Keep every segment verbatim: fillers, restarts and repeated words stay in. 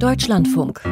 Deutschlandfunk.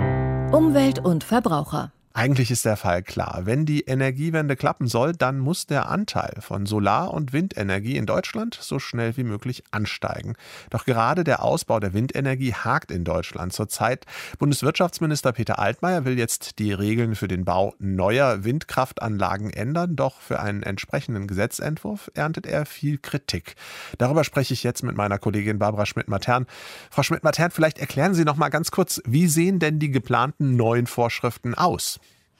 Umwelt und Verbraucher. Eigentlich ist der Fall klar. Wenn die Energiewende klappen soll, dann muss der Anteil von Solar- und Windenergie in Deutschland so schnell wie möglich ansteigen. Doch gerade der Ausbau der Windenergie hakt in Deutschland zurzeit. Bundeswirtschaftsminister Peter Altmaier will jetzt die Regeln für den Bau neuer Windkraftanlagen ändern. Doch für einen entsprechenden Gesetzentwurf erntet er viel Kritik. Darüber spreche ich jetzt mit meiner Kollegin Barbara Schmidt-Matern. Frau Schmidt-Matern, vielleicht erklären Sie noch mal ganz kurz, wie sehen denn die geplanten neuen Vorschriften aus?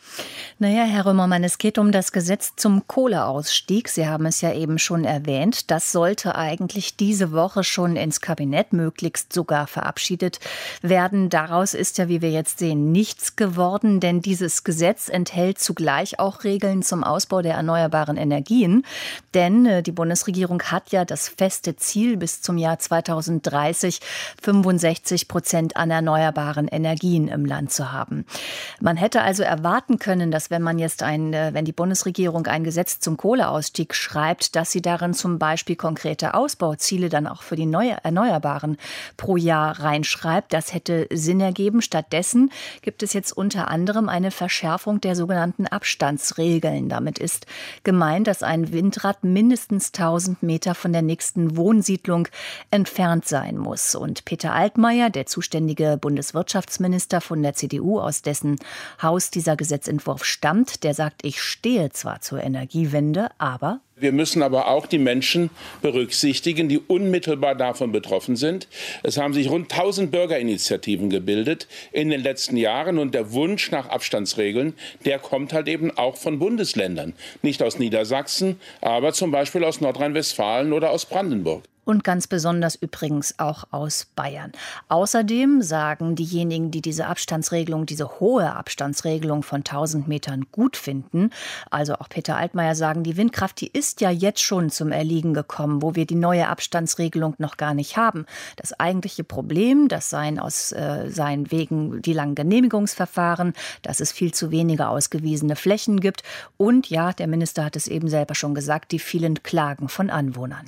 Naja, Herr Römermann, es geht um das Gesetz zum Kohleausstieg. Sie haben es ja eben schon erwähnt. Das sollte eigentlich diese Woche schon ins Kabinett, möglichst sogar verabschiedet werden. Daraus ist ja, wie wir jetzt sehen, nichts geworden, denn dieses Gesetz enthält zugleich auch Regeln zum Ausbau der erneuerbaren Energien. Denn äh, die Bundesregierung hat ja das feste Ziel, bis zum Jahr zweitausenddreißig fünfundsechzig Prozent an erneuerbaren Energien im Land zu haben. Man hätte also erwarten können, dass wenn man jetzt ein, wenn die Bundesregierung ein Gesetz zum Kohleausstieg schreibt, dass sie darin zum Beispiel konkrete Ausbauziele dann auch für die neue Erneuerbaren pro Jahr reinschreibt. Das hätte Sinn ergeben. Stattdessen gibt es jetzt unter anderem eine Verschärfung der sogenannten Abstandsregeln. Damit ist gemeint, dass ein Windrad mindestens tausend Meter von der nächsten Wohnsiedlung entfernt sein muss. Und Peter Altmaier, der zuständige Bundeswirtschaftsminister von der C D U, aus dessen Haus dieser Gesetzentwurf stammt, der sagt, ich stehe zwar zur Energiewende, aber... Wir müssen aber auch die Menschen berücksichtigen, die unmittelbar davon betroffen sind. Es haben sich rund tausend Bürgerinitiativen gebildet in den letzten Jahren und der Wunsch nach Abstandsregeln, der kommt halt eben auch von Bundesländern. Nicht aus Niedersachsen, aber zum Beispiel aus Nordrhein-Westfalen oder aus Brandenburg. Und ganz besonders übrigens auch aus Bayern. Außerdem sagen diejenigen, die diese Abstandsregelung, diese hohe Abstandsregelung von tausend Metern gut finden, also auch Peter Altmaier sagen, die Windkraft, die ist ja jetzt schon zum Erliegen gekommen, wo wir die neue Abstandsregelung noch gar nicht haben. Das eigentliche Problem, das seien aus äh, seien wegen die langen Genehmigungsverfahren, dass es viel zu wenige ausgewiesene Flächen gibt und ja, der Minister hat es eben selber schon gesagt, die vielen Klagen von Anwohnern.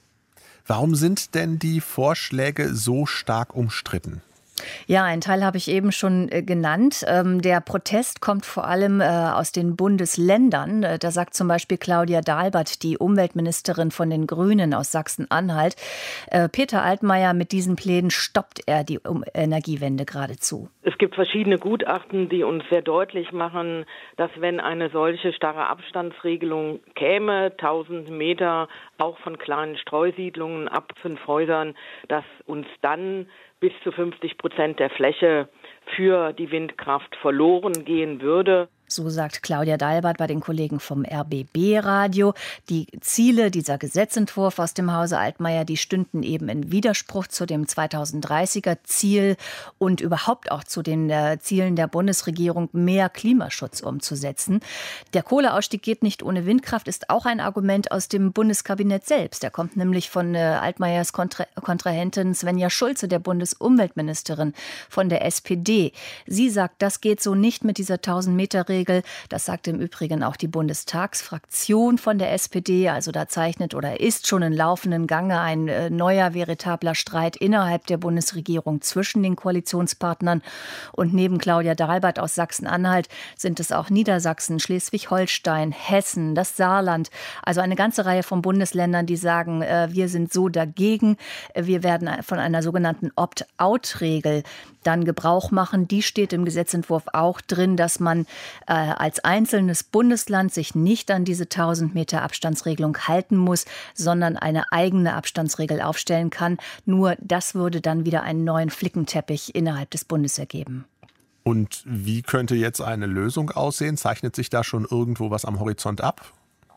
Warum sind denn die Vorschläge so stark umstritten? Ja, einen Teil habe ich eben schon äh, genannt. Ähm, der Protest kommt vor allem äh, aus den Bundesländern. Äh, da sagt zum Beispiel Claudia Dalbert, die Umweltministerin von den Grünen aus Sachsen-Anhalt, äh, Peter Altmaier, mit diesen Plänen stoppt er die um- Energiewende geradezu. Es gibt verschiedene Gutachten, die uns sehr deutlich machen, dass wenn eine solche starre Abstandsregelung käme, tausend Meter auch von kleinen Streusiedlungen ab fünf Häusern, dass uns dann bis zu fünfzig Prozent der Fläche für die Windkraft verloren gehen würde. So sagt Claudia Dalbert bei den Kollegen vom R B B-Radio. Die Ziele dieser Gesetzentwurf aus dem Hause Altmaier, die stünden eben in Widerspruch zu dem zweitausenddreißiger-Ziel und überhaupt auch zu den äh, Zielen der Bundesregierung, mehr Klimaschutz umzusetzen. Der Kohleausstieg geht nicht ohne Windkraft, ist auch ein Argument aus dem Bundeskabinett selbst. Der kommt nämlich von äh, Altmaiers Kontra- Kontrahentin Svenja Schulze, der Bundesumweltministerin von der S P D. Sie sagt, das geht so nicht mit dieser tausend-Meter-Regel. Das sagt im Übrigen auch die Bundestagsfraktion von der S P D. Also da zeichnet oder ist schon in laufendem Gange ein äh, neuer, veritabler Streit innerhalb der Bundesregierung zwischen den Koalitionspartnern. Und neben Claudia Dalbert aus Sachsen-Anhalt sind es auch Niedersachsen, Schleswig-Holstein, Hessen, das Saarland. Also eine ganze Reihe von Bundesländern, die sagen, äh, wir sind so dagegen. Wir werden von einer sogenannten Opt-out-Regel dann Gebrauch machen. Die steht im Gesetzentwurf auch drin, dass man äh, als einzelnes Bundesland sich nicht an diese tausend Meter Abstandsregelung halten muss, sondern eine eigene Abstandsregel aufstellen kann. Nur das würde dann wieder einen neuen Flickenteppich innerhalb des Bundes ergeben. Und wie könnte jetzt eine Lösung aussehen? Zeichnet sich da schon irgendwo was am Horizont ab?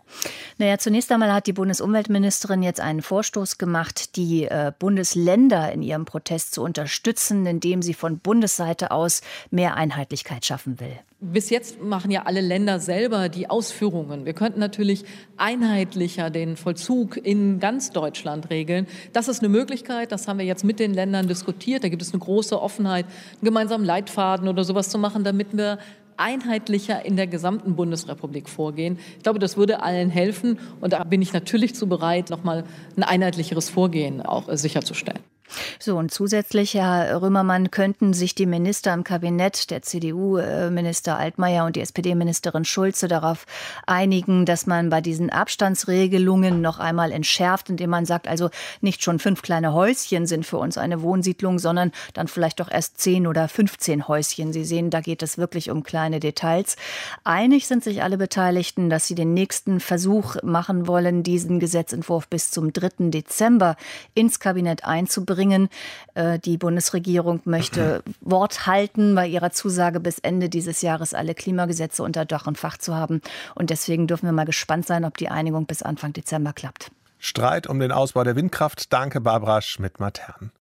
Naja, zunächst einmal hat die Bundesumweltministerin jetzt einen Vorstoß gemacht, die äh, Bundesländer in ihrem Protest zu unterstützen, indem sie von Bundesseite aus mehr Einheitlichkeit schaffen will. Bis jetzt machen ja alle Länder selber die Ausführungen. Wir könnten natürlich einheitlicher den Vollzug in ganz Deutschland regeln. Das ist eine Möglichkeit, das haben wir jetzt mit den Ländern diskutiert. Da gibt es eine große Offenheit, einen gemeinsamen Leitfaden oder sowas zu machen, damit wir einheitlicher in der gesamten Bundesrepublik vorgehen. Ich glaube, das würde allen helfen und da bin ich natürlich zu bereit, nochmal ein einheitlicheres Vorgehen auch sicherzustellen. So, und zusätzlich, Herr Römermann, könnten sich die Minister im Kabinett, der C D U-Minister Altmaier und die S P D-Ministerin Schulze, darauf einigen, dass man bei diesen Abstandsregelungen noch einmal entschärft, indem man sagt, also nicht schon fünf kleine Häuschen sind für uns eine Wohnsiedlung, sondern dann vielleicht doch erst zehn oder fünfzehn Häuschen. Sie sehen, da geht es wirklich um kleine Details. Einig sind sich alle Beteiligten, dass sie den nächsten Versuch machen wollen, diesen Gesetzentwurf bis zum dritten Dezember ins Kabinett einzubringen. Die Bundesregierung möchte Wort halten bei ihrer Zusage, bis Ende dieses Jahres alle Klimagesetze unter Dach und Fach zu haben. Und deswegen dürfen wir mal gespannt sein, ob die Einigung bis Anfang Dezember klappt. Streit um den Ausbau der Windkraft. Danke, Barbara Schmidt-Matern.